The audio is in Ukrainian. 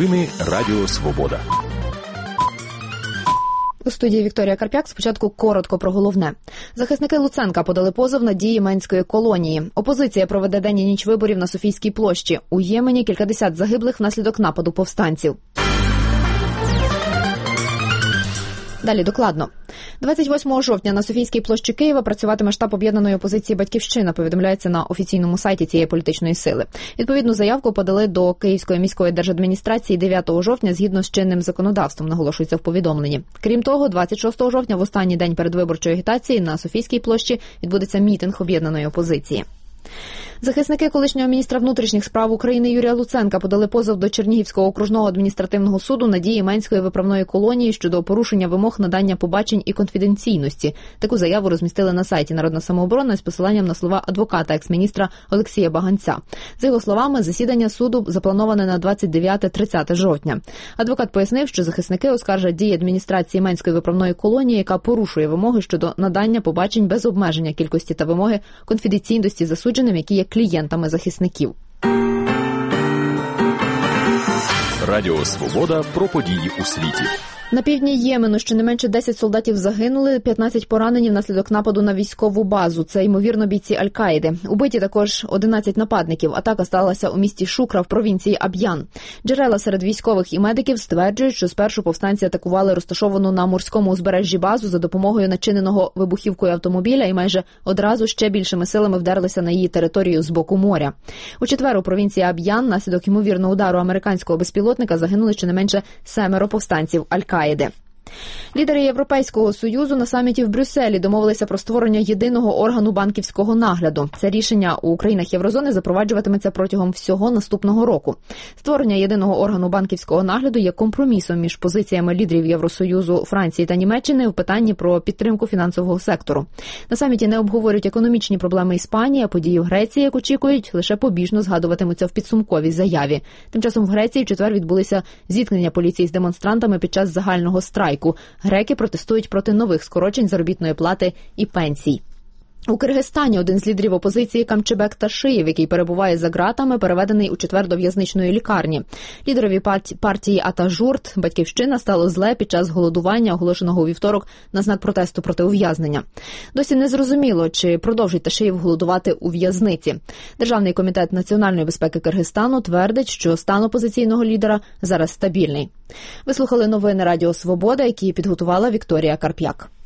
Новини Радіо Свобода. У студії Вікторія Карп'як. Спочатку коротко про головне. Захисники Луценка подали позов на дії Менської колонії. Опозиція проведе день і ніч виборів на Софійській площі. У Ємені кількадесят загиблих внаслідок нападу повстанців. Далі докладно. 28 жовтня на Софійській площі Києва працюватиме штаб об'єднаної опозиції «Батьківщина», повідомляється на офіційному сайті цієї політичної сили. Відповідну заявку подали до Київської міської держадміністрації 9 жовтня згідно з чинним законодавством, наголошується в повідомленні. Крім того, 26 жовтня в останній день передвиборчої агітації на Софійській площі відбудеться мітинг об'єднаної опозиції. Захисники колишнього міністра внутрішніх справ України Юрія Луценка подали позов до Чернігівського окружного адміністративного суду на дії Менської виправної колонії щодо порушення вимог надання побачень і конфіденційності. Таку заяву розмістили на сайті «Народна самооборона» з посиланням на слова адвоката екс-міністра Олексія Баганця. За його словами, засідання суду заплановане на 29-30 жовтня. Адвокат пояснив, що захисники оскаржать дії адміністрації Менської виправної колонії, яка порушує вимоги щодо надання побачень без обмеження кількості та вимоги конфіденційності засудженим, які є клієнтами захисників. Радіо Свобода про події у світі. На півдні Ємену щонайменше 10 солдатів загинули, 15 поранені внаслідок нападу на військову базу. Це, ймовірно, бійці Аль-Каїди. Убиті також 11 нападників. Атака сталася у місті Шукра в провінції Аб'ян. Джерела серед військових і медиків стверджують, що спершу повстанці атакували розташовану на морському узбережжі базу за допомогою начиненого вибухівкою автомобіля і майже одразу ще більшими силами вдерлися на її територію з боку моря. У четвер у провінції Аб'ян внаслідок ймовірного удару американського безпілотника загинули щонайменше 7 повстанців Аль-Каїди. Лідери Європейського Союзу на саміті в Брюсселі домовилися про створення єдиного органу банківського нагляду. Це рішення у країнах Єврозони запроваджуватиметься протягом всього наступного року. Створення єдиного органу банківського нагляду є компромісом між позиціями лідерів Євросоюзу, Франції та Німеччини в питанні про підтримку фінансового сектору. На саміті не обговорюють економічні проблеми Іспанії, а події в Греції, як очікують, лише побіжно згадуватимуться в підсумковій заяві. Тим часом в Греції в четвер відбулися зіткнення поліції з демонстрантами під час загального страйку. Греки протестують проти нових скорочень заробітної плати і пенсій. У Киргизстані один з лідерів опозиції Камчебек Ташиєв, який перебуває за ґратами, переведений у четвер до в'язничної лікарні. Лідерові партії Атажурт «Батьківщина» стало зле під час голодування, оголошеного у вівторок на знак протесту проти ув'язнення. Досі не зрозуміло, чи продовжить Ташиєв голодувати у в'язниці. Державний комітет національної безпеки Киргизстану твердить, що стан опозиційного лідера зараз стабільний. Ви слухали новини Радіо Свобода, які підготувала Вікторія Карп'як.